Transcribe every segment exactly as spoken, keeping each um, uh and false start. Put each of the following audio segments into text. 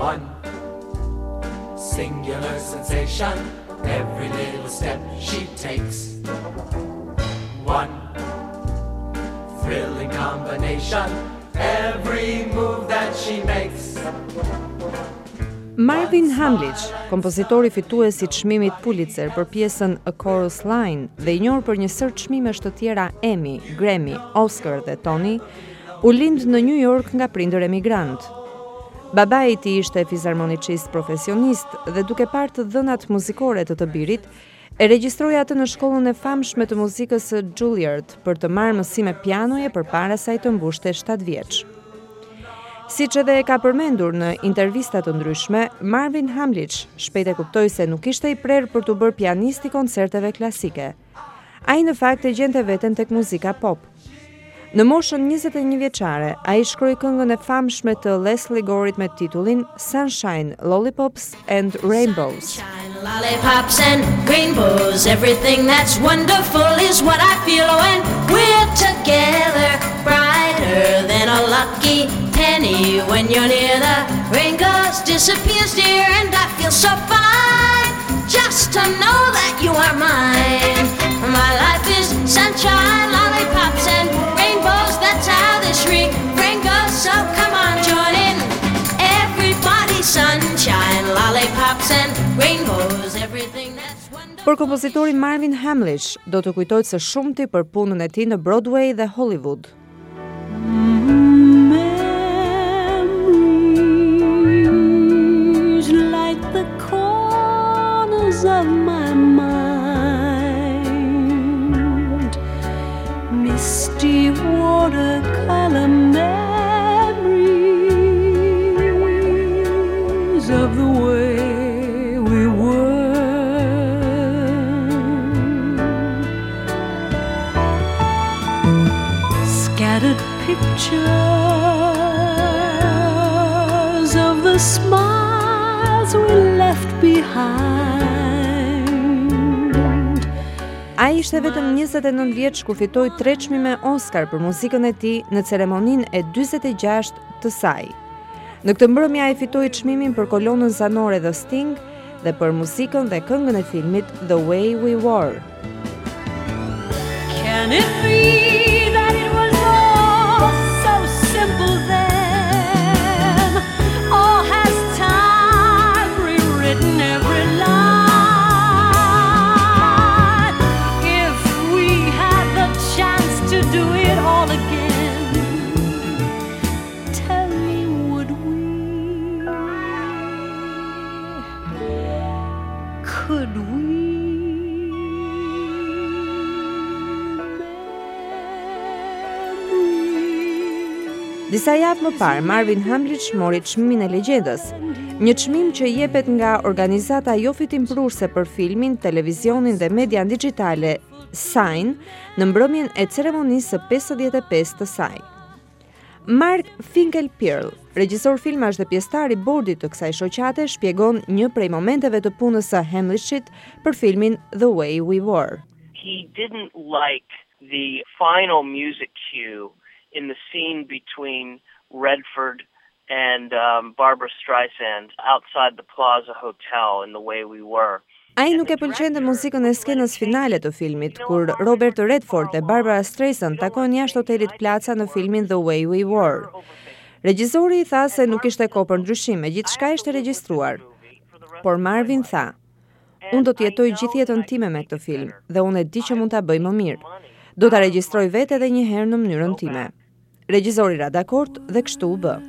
One singular sensation, every little step she takes. One thrilling combination, every move that she makes. Marvin Hamlisch, kompozitori fitues i çmimit Pulitzer për pjesën A Chorus Line dhe i njohur për një sër çmimesh të tjera Emmy, Grammy, Oscar dhe Tony, u lind në New York nga prindër emigrant. Babai i tij ishte fizharmonicist profesionist dhe duke parë të dhënat muzikore të të birit, e regjistroi atë në shkollën e famshme të muzikës së Juilliard për të marrë mësime pianoje përpara se ai të mbushte shtatë vjeç. Siç edhe e ka përmendur në intervista të ndryshme, Marvin Hamlisch shpejt e kuptoi se nuk ishte i prerë për të bërë pianist i koncerteve klasike. Ai në fakt e gjente veten tek muzika pop. Në moshën njëzet e një vjeçare, ai shkroi këngën e famshme të Leslie Goret me titullin Sunshine, Lollipops and Rainbows. Sunshine, lollipops and rainbows, everything that's wonderful is what I feel when we're together, brighter than a lucky penny when you're near. The rain goes, disappears, dear, and I feel so fine just to know that you are mine. My life is sunshine, lollipops and rainbows, that's how this refrain goes. So come on, join in, everybody, sunshine, lollipops and rainbows, everything that's wonderful. Por kompozitori Marvin Hamlisch do të kujtohet së shumti për punën e tij në Broadway dhe Hollywood. Memories like the corners of my mind, misty watercolor memories of the way we were. Scattered pictures of the smiles we left behind. Ai ishte vetëm njëzet e nëntë vjeç kur fitoi tre çmime Oscar për muzikën e tij në ceremoninë e dyzet e gjashtë të saj. Në këtë mbrëmje ai fitoi çmimin për kolonën zanore The Sting dhe për muzikën dhe këngën e filmit The Way We Were. Can it be that it was all so simple then? Or has time rewritten every line? If we had the chance to do it all again, tell me, would we? Could we? Disa javë më parë, Marvin Hamlisch mori çmimin e legjendës, një çmim që jepet nga organizata jo fitimprurse për filmin, televizionin dhe median digjitale Sign në mbrëmjen e ceremonisë së pesëdhjetë e pesë të saj. Mark Finkelpierl, regjisor filmash dhe pjesëtar i bordit të kësaj shoqate, shpjegon një prej momenteve të punës së Hamlischit për filmin The Way We Were. He didn't like the final music cue in the scene between Redford and um, Barbara Streisand outside the Plaza Hotel in The Way We Were. Ai nuk e pëlqente muzikën e skenës finale të filmit, kur Robert Redford dhe Barbara Streisand takohen jashtë hotelit Plaza në filmin The Way We Were. Regjisori i tha se nuk ishte kohë për ndryshime, gjithçka ishte regjistruar. Por Marvin tha: "Unë do të jetoj gjithë jetën time me këtë film dhe unë e di që mund ta bëj më mirë. Do ta regjistroj vetë edhe një herë në mënyrën time." Regjisori ra dakord dhe kështu u bë.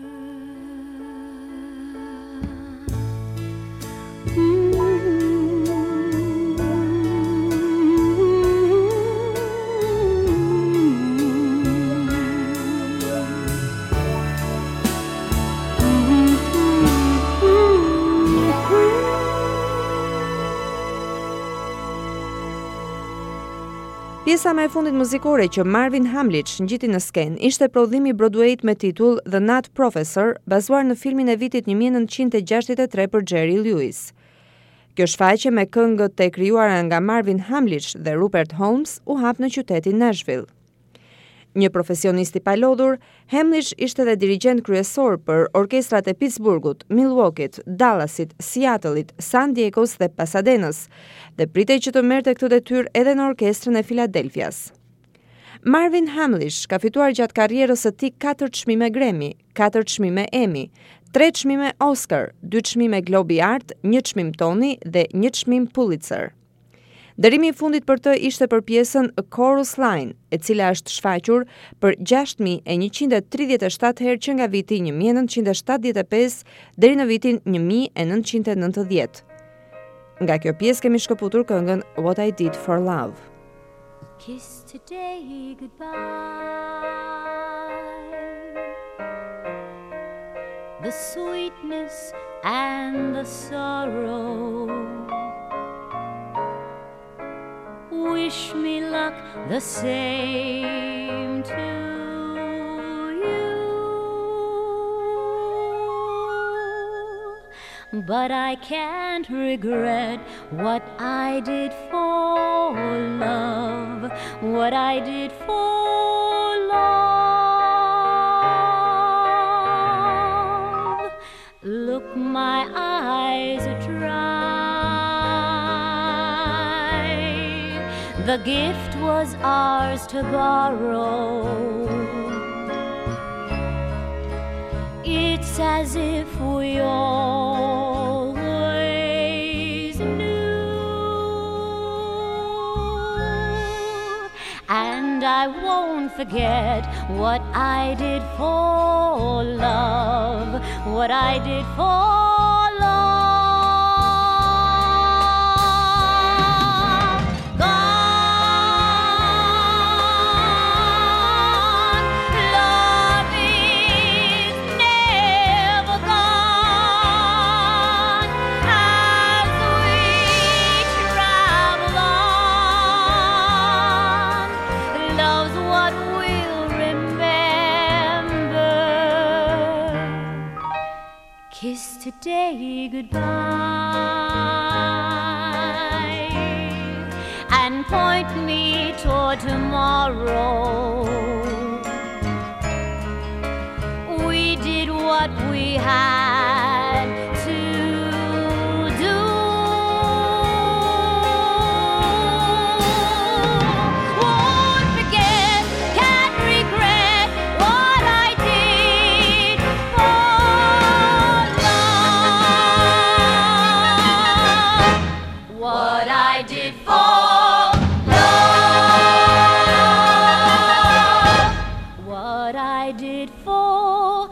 Pjesa më e fundit muzikore që Marvin Hamlisch ngjiti në skenë ishte prodhimi i Broadwayt me titull The Nut Professor, bazuar në filmin e vitit një mijë e nëntëqind e gjashtëdhjetë e tre për Jerry Lewis. Kjo shfaqje me këngët e krijuara nga Marvin Hamlisch dhe Rupert Holmes u hap në qytetin Nashville. Një profesionist i palodhur, Hamlish ishte edhe dirigjent kryesor për orkestrat e Pittsburghut, Milwaukeet, Dallasit, Seattle'it, San Diego's dhe Pasadenës, dhe pritej që të merrte këtë detyrë edhe në orkestrën e Philadelphias. Marvin Hamlish ka fituar gjatë karrierës së tij katër çmime Grammy, katër çmime Emmy, tre çmime Oscar, dy çmime Globe i Art, një çmim Tony dhe një çmim Pulitzer. Dërimi i fundit për të ishte për pjesën A Chorus Line, e cila është shfaqur për gjashtë mijë e njëqind e tridhjetë e shtatë herë që nga viti një mijë e nëntëqind e shtatëdhjetë e pesë deri në vitin një mijë e nëntëqind e nëntëdhjetë. Nga kjo pjesë kemi shkëputur këngën What I Did for Love. Kiss today goodbye. The sweetness and the sorrow. Wish me luck the same to you. But I can't regret what I did for love, what I did for love. Look, my eyes are dry. The gift was ours to borrow. It's as if we always knew. And I won't forget what I did for love, what I did for love. Kiss today goodbye and point me toward tomorrow. We did what we had to do. Won't forget, can't regret what I did for what I did for love, what I did for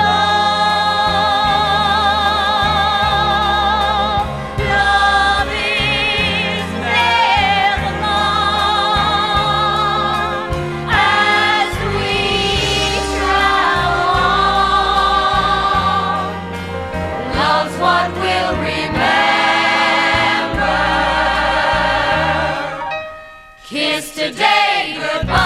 love. Love is never gone as we travel on. Love's what we'll remember. Kiss today goodbye.